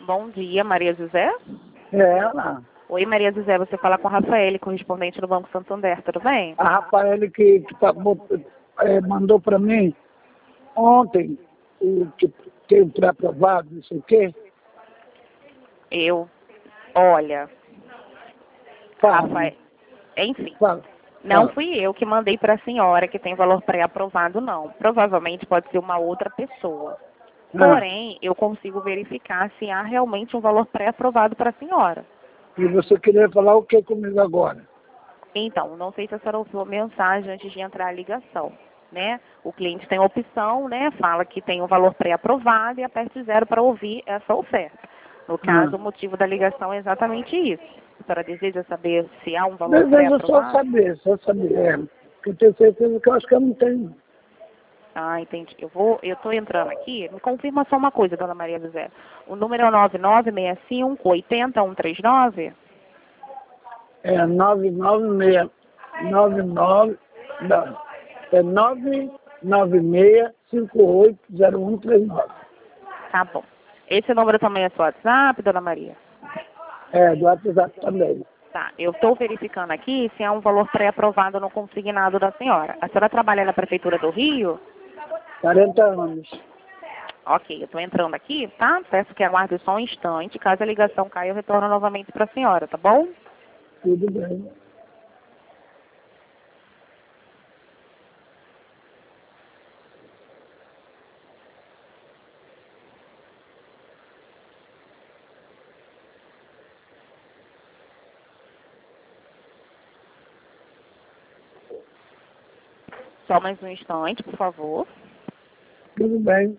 Bom dia, Maria José. É ela. Oi, Maria José, você fala com a Rafaele, correspondente do Banco Santander, tudo bem? A Rafael mandou para mim ontem que tem o pré-aprovado, não sei o quê. Olha, Fala. Rafael, enfim, Fala. não Fala. fui eu que mandei para a senhora que tem valor pré-aprovado, não. Provavelmente pode ser uma outra pessoa. Porém, eu consigo verificar se há realmente um valor pré-aprovado para a senhora. E você queria falar o que comigo agora? Então, não sei se a senhora ouviu a mensagem antes de entrar a ligação, né? O cliente tem a opção, né? Fala que tem um valor pré-aprovado e aperte 0 para ouvir essa oferta. No caso, o motivo da ligação é exatamente isso. A senhora deseja saber se há um valor Desejo pré-aprovado? só saber. Porque eu tenho certeza que eu acho que eu não tenho. Ah, entendi. Eu estou entrando aqui. Me confirma só uma coisa, dona Maria José. O número é o 9965-80139? É 99699, não, é 996580139. Tá bom. Esse número também é seu WhatsApp, dona Maria? É, do WhatsApp também. Tá, eu estou verificando aqui se há um valor pré-aprovado no consignado da senhora. A senhora trabalha na Prefeitura do Rio? 40 anos. Ok, eu estou entrando aqui, tá? Peço que aguarde só um instante. Caso a ligação caia, eu retorno novamente para a senhora, tá bom? Tudo bem. Só mais um instante, por favor. Tudo bem.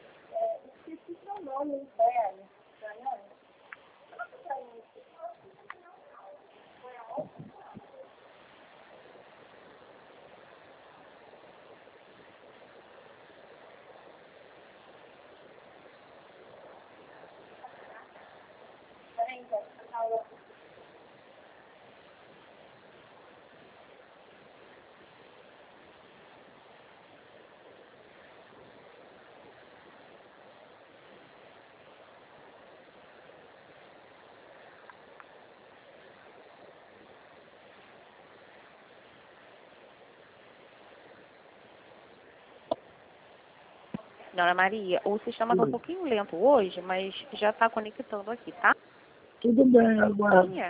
Dona Maria, o sistema está um pouquinho lento hoje, mas já está conectando aqui, tá? Tudo bem, agora. Sim.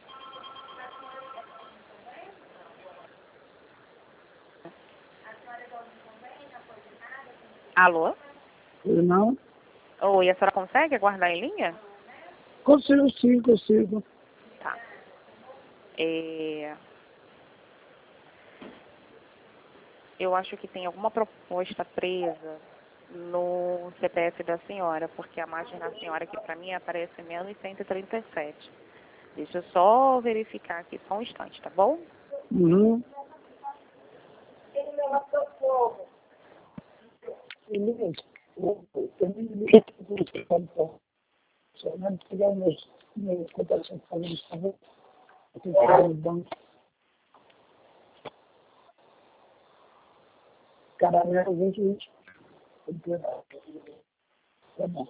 Alô? Não? Oi, a senhora consegue aguardar em linha? Consigo sim, consigo. Tá. Eu acho que tem alguma proposta presa no CPF da senhora, porque a margem da senhora aqui para mim aparece menos 137. Deixa eu só verificar aqui só um instante, tá bom? Uhum. Pegar meus contatos falando, por favor. Eu tenho que ir no banco. Caramelo 2020. Tá bom.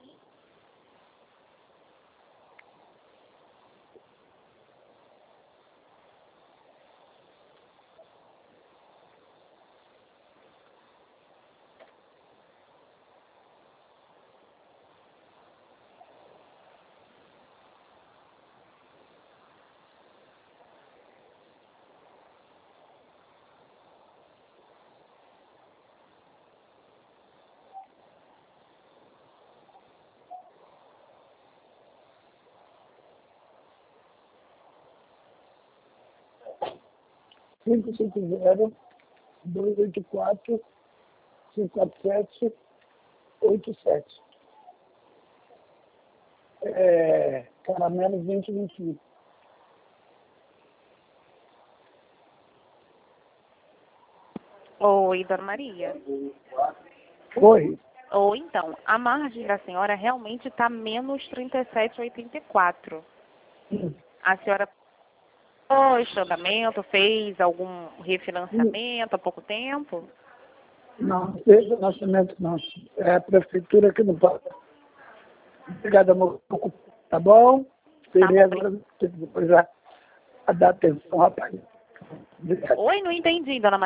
Cinco 284 54787. Caramelo 2021. Oi, dona Maria. Oi. Ou então, a margem da senhora realmente está menos 37,84. A senhora este andamento, fez algum refinanciamento há pouco tempo? Não, desde o nascimento não. É a prefeitura que não paga. Obrigado, amor. Tá bom? Esperei bom, agora depois a dar atenção, rapaz. Obrigado. Oi, não entendi, dona Maria.